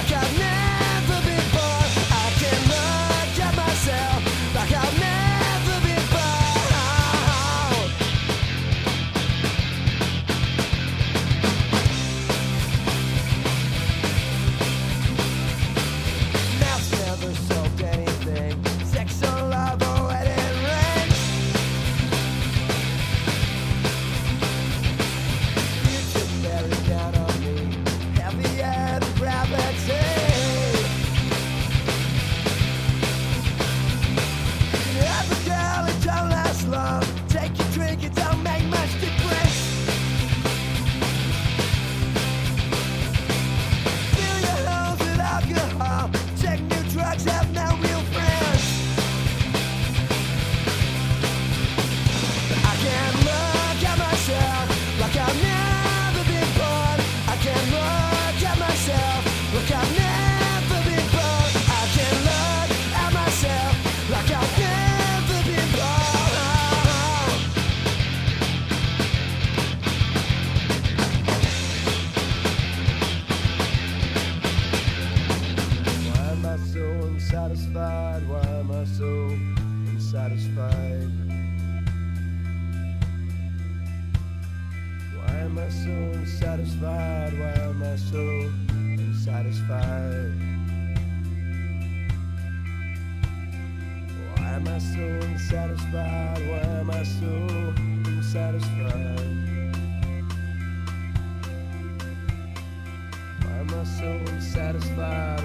like I've never been born. I can look at myself like I've never been born. Mouth's never sold anything, sex or love or wedding rings. You took very down on me, heavier than gravity. Every girl, it don't last long. Take your drink, it don't make much difference. Fill your homes with alcohol. Check new drugs, have no real friends. I can look at myself like I've never been born. I can look at myself like I've never been born. I can look at myself like I've never been born. Why am I so unsatisfied? Why am I so unsatisfied? Why am I so unsatisfied? Why am I so unsatisfied? Why am I so unsatisfied? Why am I so unsatisfied? Why am I so unsatisfied?